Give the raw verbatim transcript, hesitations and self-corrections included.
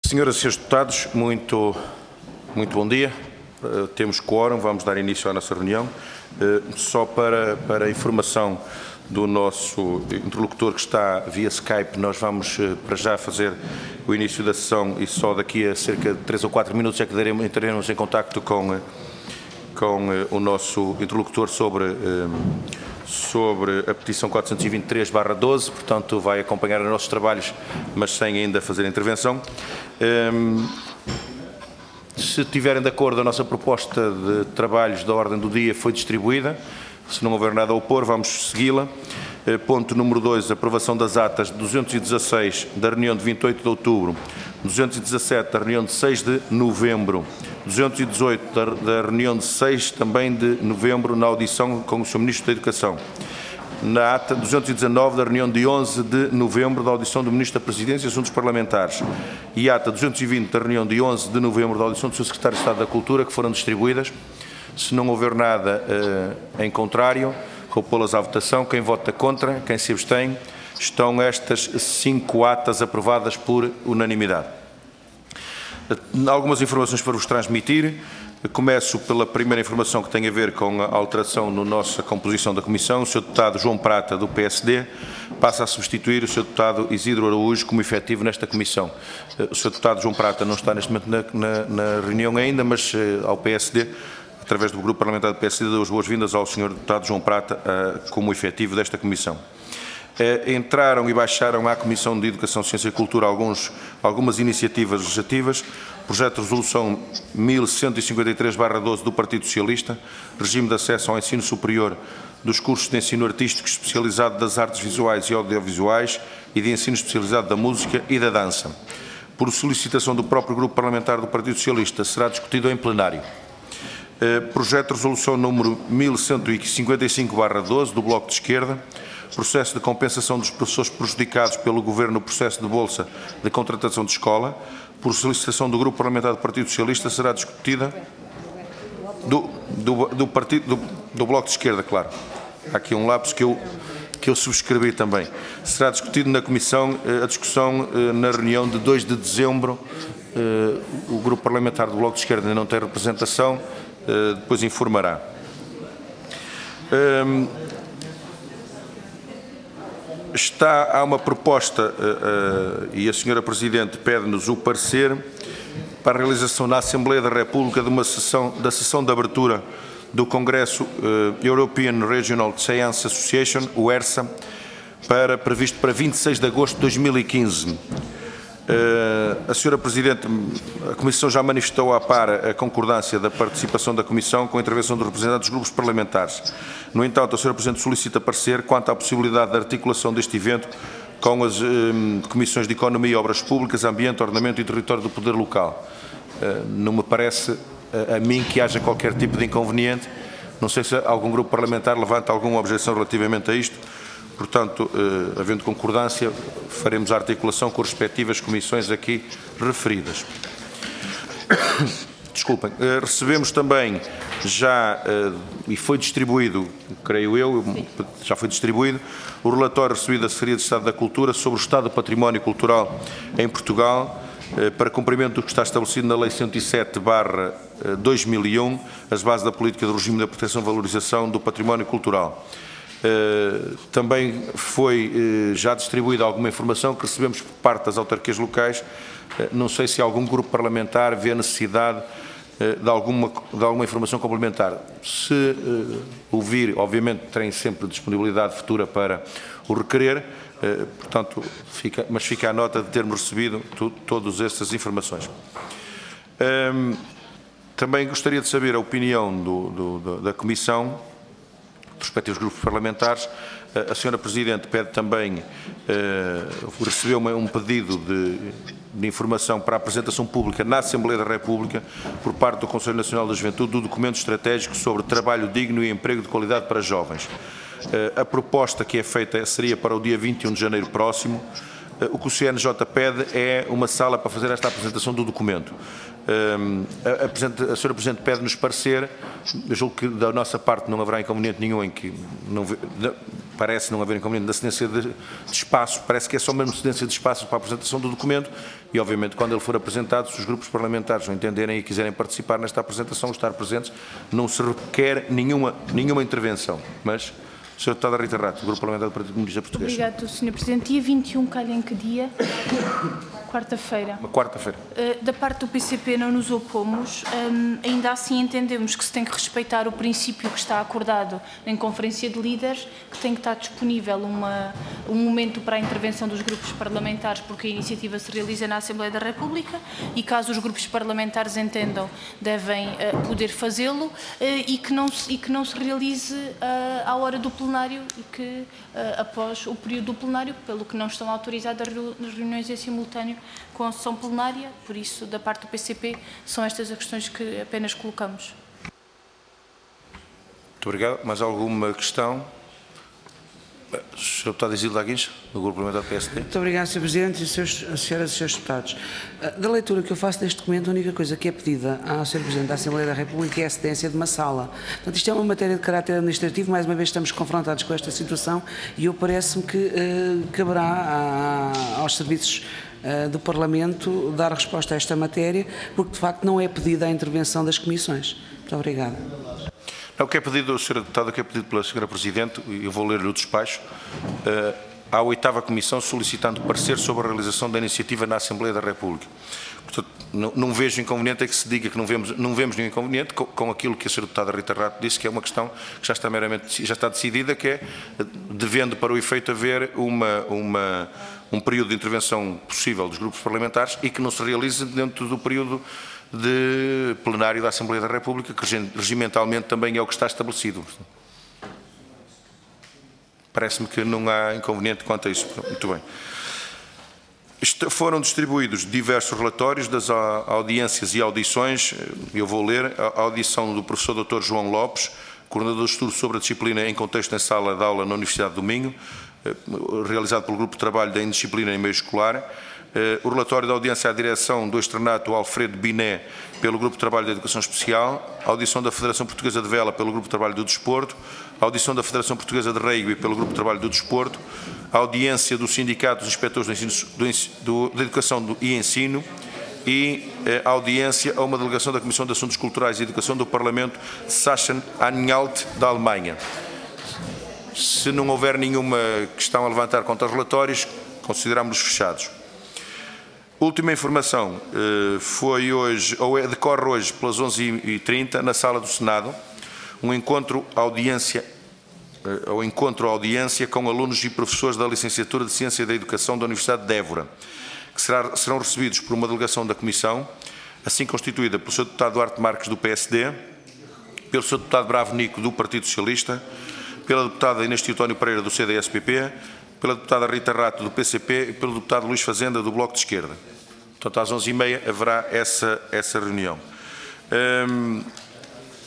Senhoras e senhores deputados, muito, muito bom dia. Uh, temos quórum, vamos dar início à nossa reunião. Uh, só para, para a informação do nosso interlocutor que está via Skype, nós vamos uh, para já fazer o início da sessão e só daqui a cerca de três ou quatro minutos é que daremos, entraremos em contacto com, uh, com uh, o nosso interlocutor sobre, uh, sobre a petição quatrocentos e vinte e três barra doze, portanto vai acompanhar os nossos trabalhos, mas sem ainda fazer intervenção. Um, se estiverem de acordo, a nossa proposta de trabalhos da ordem do dia foi distribuída. Se não houver nada a opor, vamos segui-la. Uh, ponto número dois, aprovação das atas de duzentos e dezasseis da reunião de vinte e oito de outubro, duzentos e dezassete da reunião de seis de novembro, duzentos e dezoito da, da reunião de seis também de novembro, na audição com o senhor Ministro da Educação. Na ata duzentos e dezanove da reunião de onze de novembro, da audição do Ministro da Presidência e Assuntos Parlamentares. E ata duzentos e vinte da reunião de onze de novembro, da audição do senhor Secretário de Estado da Cultura, que foram distribuídas. Se não houver nada uh, em contrário, vou pô-las à votação. Quem vota contra, quem se abstém, estão estas cinco atas aprovadas por unanimidade. Algumas informações para vos transmitir. Começo pela primeira informação que tem a ver com a alteração na nossa composição da Comissão. O senhor Deputado João Prata, do P S D, passa a substituir o senhor Deputado Isidro Araújo como efetivo nesta Comissão. O senhor Deputado João Prata não está neste momento na, na, na reunião ainda, mas ao P S D, através do Grupo Parlamentar do P S D, dou as boas-vindas ao senhor Deputado João Prata uh, como efetivo desta Comissão. Uh, entraram e baixaram à Comissão de Educação, Ciência e Cultura alguns, algumas iniciativas legislativas. Projeto de Resolução mil cento e cinquenta e três barra doze do Partido Socialista, regime de acesso ao ensino superior dos cursos de ensino artístico especializado das artes visuais e audiovisuais e de ensino especializado da música e da dança. Por solicitação do próprio Grupo Parlamentar do Partido Socialista, será discutido em plenário. Projeto de Resolução número mil cento e cinquenta e cinco barra doze do Bloco de Esquerda, processo de compensação dos professores prejudicados pelo Governo no processo de bolsa de contratação de escola, por solicitação do Grupo Parlamentar do Partido Socialista, será discutida do, do, do, partido, do, do Bloco de Esquerda, claro. Há aqui um lapso que eu, que eu subscrevi também. Será discutido na Comissão a discussão na reunião de dois de dezembro. O Grupo Parlamentar do Bloco de Esquerda ainda não tem representação, depois informará. Está, há uma proposta uh, uh, e a senhora Presidente pede-nos o parecer para a realização na Assembleia da República de uma sessão, da sessão de abertura do Congresso uh, European Regional Science Association, o ERSA, para, previsto para vinte e seis de agosto de dois mil e quinze. Uh, a senhora Presidente, a Comissão já manifestou à par a concordância da participação da Comissão com a intervenção dos representantes dos grupos parlamentares. No entanto, a senhora Presidente solicita parecer quanto à possibilidade de articulação deste evento com as um, Comissões de Economia, Obras Públicas, Ambiente, Ordenamento e Território do Poder Local. Uh, não me parece a, a mim que haja qualquer tipo de inconveniente. Não sei se algum grupo parlamentar levanta alguma objeção relativamente a isto. Portanto, eh, havendo concordância, faremos a articulação com as respectivas comissões aqui referidas. Desculpem. Eh, recebemos também já, eh, e foi distribuído, creio eu, já foi distribuído, o relatório recebido da Secretaria de Estado da Cultura sobre o estado do património cultural em Portugal, eh, para cumprimento do que está estabelecido na Lei cento e sete barra dois mil e um, as bases da política do regime da proteção e valorização do património cultural. Uh, também foi uh, já distribuída alguma informação que recebemos por parte das autarquias locais. Uh, não sei se algum grupo parlamentar vê a necessidade uh, de, alguma, de alguma informação complementar. Se uh, ouvir, obviamente, tem sempre disponibilidade futura para o requerer, uh, portanto, fica, mas fica a nota de termos recebido tu, todas essas informações. Um, também gostaria de saber a opinião do, do, do, da Comissão, dos respectivos grupos parlamentares. A senhora Presidente pede também, uh, recebeu um pedido de, de informação para a apresentação pública na Assembleia da República, por parte do Conselho Nacional da Juventude, do documento estratégico sobre trabalho digno e emprego de qualidade para jovens. Uh, a proposta que é feita seria para o dia vinte e um de janeiro próximo. o que o C N J pede é uma sala para fazer esta apresentação do documento. A, a, a senhora Presidente pede-nos parecer, eu julgo que da nossa parte não haverá inconveniente nenhum em que, não, parece não haver inconveniente da cedência de, de espaço, parece que é só mesmo cedência de espaço para a apresentação do documento e, obviamente, quando ele for apresentado, se os grupos parlamentares o entenderem e quiserem participar nesta apresentação, estar presentes, não se requer nenhuma, nenhuma intervenção, mas... senhora Deputada Rita Rato, do Grupo Parlamentar do Partido Comunista Português. Obrigado, senhor Presidente. Dia vinte e um calha em que dia? Quarta-feira. Uma quarta-feira. Uh, da parte do P C P não nos opomos, um, ainda assim entendemos que se tem que respeitar o princípio que está acordado em Conferência de Líderes, que tem que estar disponível uma, um momento para a intervenção dos grupos parlamentares, porque a iniciativa se realiza na Assembleia da República e caso os grupos parlamentares entendam, devem uh, poder fazê-lo uh, e, que não se, e que não se realize uh, à hora do plenário e que uh, após o período do plenário, pelo que não estão autorizadas as reuniões em simultâneo com a sessão plenária, por isso, da parte do P C P, são estas as questões que apenas colocamos. Muito obrigado. Mais alguma questão? senhor Deputado Isilda Aguins, do Grupo Parlamentar do P S D. Muito obrigado, senhor Presidente e senhores, senhoras e senhores deputados. Da leitura que eu faço deste documento, a única coisa que é pedida ao senhor Presidente da Assembleia da República é a cedência de uma sala. Portanto, isto é uma matéria de caráter administrativo, mais uma vez estamos confrontados com esta situação e eu parece-me que uh, caberá a, aos serviços uh, do Parlamento dar resposta a esta matéria, porque de facto não é pedida a intervenção das comissões. Muito obrigado. O que é pedido, senhora Deputada, o que é pedido pela senhora Presidente, eu vou ler-lhe o despacho, uh, à oitava Comissão solicitando parecer sobre a realização da iniciativa na Assembleia da República. Portanto, não, não vejo inconveniente é que se diga que não vemos, não vemos nenhum inconveniente com, com aquilo que a senhora Deputada Rita Rato disse, que é uma questão que já está meramente, já está decidida, que é, devendo para o efeito haver uma, uma, um período de intervenção possível dos grupos parlamentares e que não se realize dentro do período de plenário da Assembleia da República, que regimentalmente também é o que está estabelecido. Parece-me que não há inconveniente quanto a isso. Muito bem. Foram distribuídos diversos relatórios das audiências e audições. Eu vou ler a audição do professor doutor João Lopes, coordenador de estudo sobre a disciplina em contexto em sala de aula na Universidade do Minho, realizado pelo Grupo de Trabalho da Indisciplina em Meio Escolar. Uh, o relatório da audiência à direção do externato Alfredo Biné pelo Grupo de Trabalho da Educação Especial, a audição da Federação Portuguesa de Vela pelo Grupo de Trabalho do Desporto, a audição da Federação Portuguesa de Rugby pelo Grupo de Trabalho do Desporto, a audiência do Sindicato dos Inspectores do ensino, do, do, da Educação do, e Ensino e uh, a audiência a uma delegação da Comissão de Assuntos Culturais e Educação do Parlamento Sachsen-Anhalt da Alemanha. Se não houver nenhuma questão a levantar contra os relatórios, consideramos-los fechados. Última informação, foi hoje, ou é, decorre hoje pelas onze e trinta na Sala do Senado, um encontro audiência, ou encontro audiência com alunos e professores da Licenciatura de Ciência da Educação da Universidade de Évora, que será, serão recebidos por uma delegação da Comissão, assim constituída pelo senhor Deputado Duarte Marques do P S D, pelo senhor Deputado Bravo Nico do Partido Socialista, pela Deputada Inês Teotónio Pereira do C D S P P, pela Deputada Rita Rato do P C P e pelo Deputado Luís Fazenda do Bloco de Esquerda. Portanto, às onze e meia haverá essa, essa reunião. Hum,